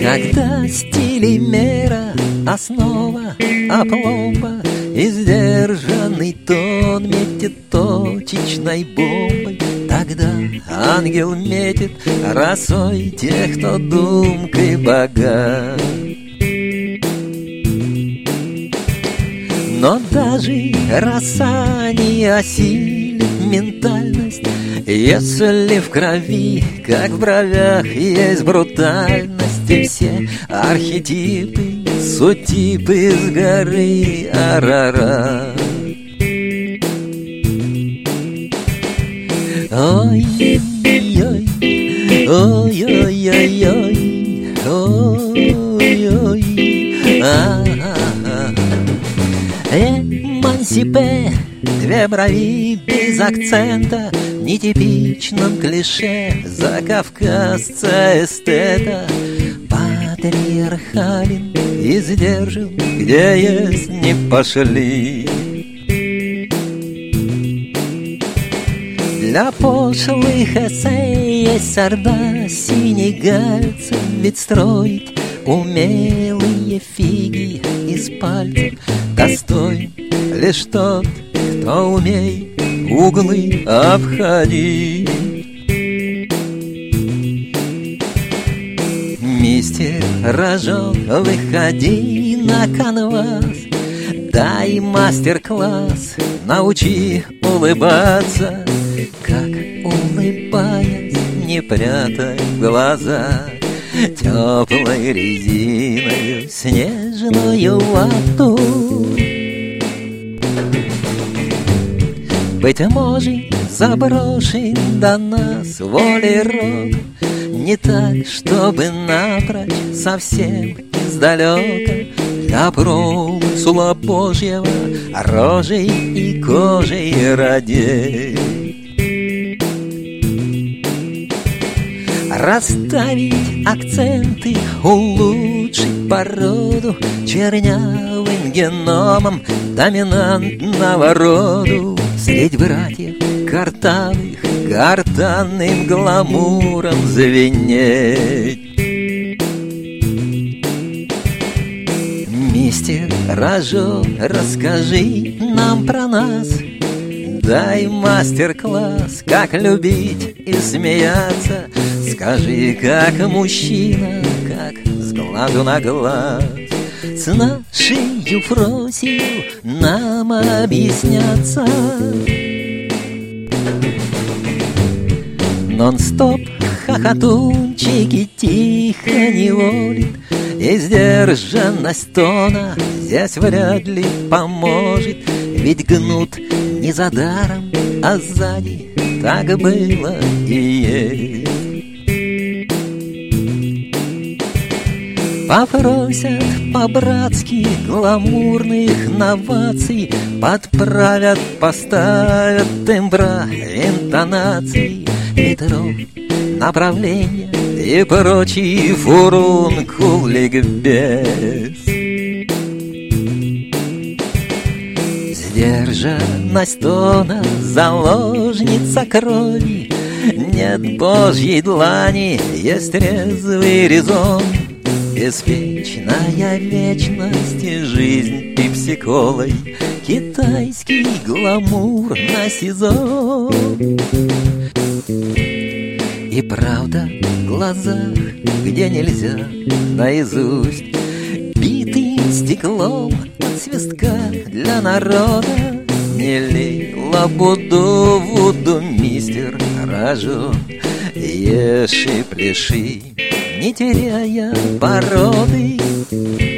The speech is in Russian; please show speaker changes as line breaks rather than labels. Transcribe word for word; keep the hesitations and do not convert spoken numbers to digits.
Когда стиль и мера основа, а пломба и сдержанный тон метит точечной бомбой, тогда ангел метит росой тех, кто думкой богат. Но даже роса не осилит ментальность, если в крови, как в бровях, есть брутальность. И все архетипы, сутипы с горы Арарат. Ой-ой-ой, ой-ой-ой, ой-ой-ой, а-а-а. Эмансипе, две брови без акцента, нетипичном клише закавказца эстета. Патриархален и сдержан, где есть не пошли. Для пошлых эссе есть орда синегальцев, ведь строить умелые фиги из пальцев достоин лишь тот, кто умеет углы обходить. Мистер рожен, выходи на канвас, дай мастер-класс, научи улыбаться. Как улыбаясь, не прятай глаза теплой резиной снежную вату. Быть может, заброшен до нас волей рок, не так, чтобы напрочь, совсем издалека. Для промысла Божьего рожей и кожей родей. Расставить акценты, улучшить породу чернявым геномом доминантного роду. Средь братьев картавых гортанным гламуром звенеть. Мистер Рожон, расскажи нам про нас, дай мастер-класс, как любить и смеяться. Скажи, как мужчина, как с глазу на глаз с нашей Юфросью нам объясняться. Нон-стоп хохотунчики тихо неволит, и сдержанность тона здесь вряд ли поможет. Ведь гнут не за даром, а сзади так было и есть. Попросят по-братски гламурных новаций, подправят, поставят тембра, интонаций, метро, направление и прочий фурункул ликбез. Сдержанность тона, заложница крови, нет божьей длани, есть трезвый резон. Беспечная вечность и жизнь пепси-колой, китайский гламур на сезон. И правда в глазах, где нельзя наизусть, битым стеклом от свистка для народа. Не лей лабуду вуду, мистер Рожон, ешь и пляши, не теряя породы.